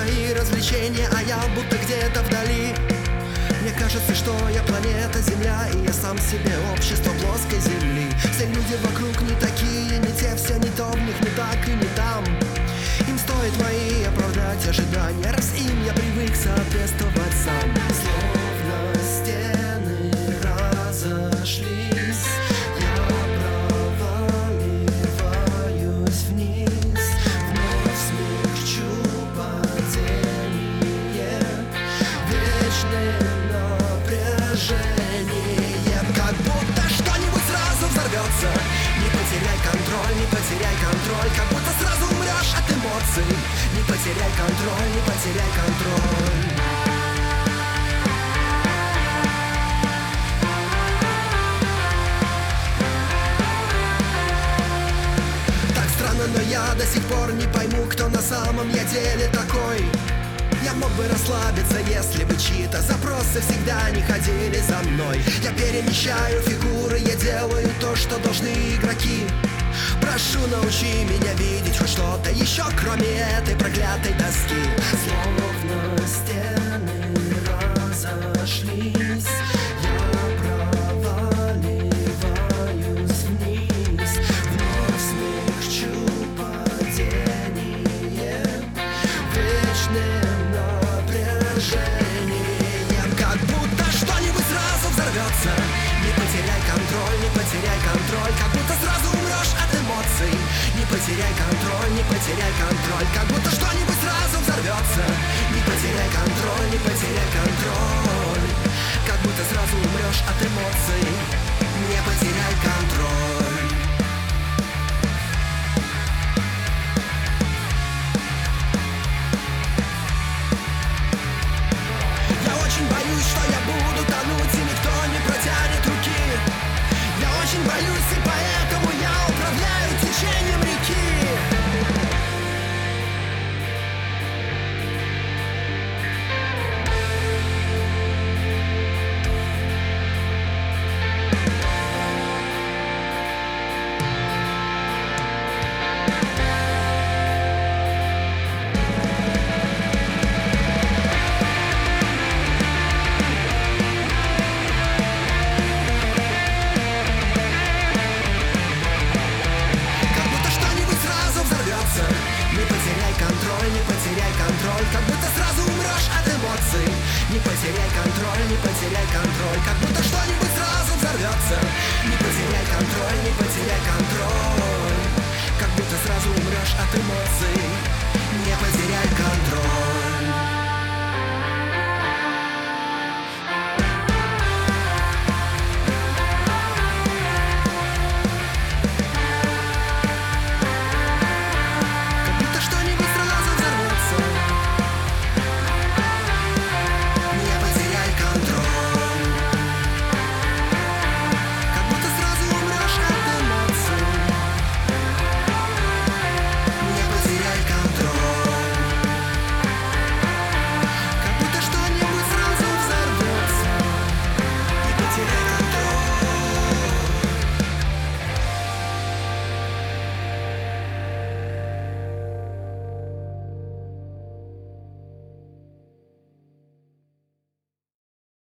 мои развлечения, а я будто где-то вдали. Мне кажется, что я планета Земля, и я сам себе общество плоской земли. Все люди вокруг не такие, не те, все не то в них, не так и не там. Им стоит мои оправдать ожидания, раз им я привык соответствовать сам. Словно стены разошлись, я проваливаюсь вниз, вновь смягчу падение, вечное напряжение, как будто что-нибудь сразу взорвется. Не потеряй контроль, не потеряй контроль, как будто сразу умрешь от эмоций. Не потеряй контроль, не потеряй контроль. Так странно, но я до сих пор не пойму, кто на самом я деле такой. Я мог бы расслабиться, если бы чьи-то запросы всегда не ходили за мной. Я перемещаю фигуры, я делаю то, что должны игроки. Прошу, научи меня видеть хоть что-то еще, кроме этой проклятой доски. Словно стены разошлись, я проваливаюсь вниз, вновь смягчу падение, вечное напряжение, как будто что-нибудь сразу взорвется. Не потеряй контроль, не потеряй контроль, как будто сразу умрешь от эмоций. Не потеряй контроль, не потеряй контроль, как будто что-нибудь сразу взорвется. Не потеряй контроль, не потеряй контроль, как будто сразу умрешь от эмоций. Не потеряй контроль. Я очень боюсь, что я буду тонуть, и никто не протянет руки. Я очень боюсь, и поэтому я управляю течением реки. Не потеряй контроль, как будто сразу умрешь от эмоций. Не потеряй контроль, не потеряй контроль, как будто что-нибудь сразу взорвется. Не потеряй контроль, не потеряй контроль, как будто сразу умрешь от эмоций. Не потеряй контроль.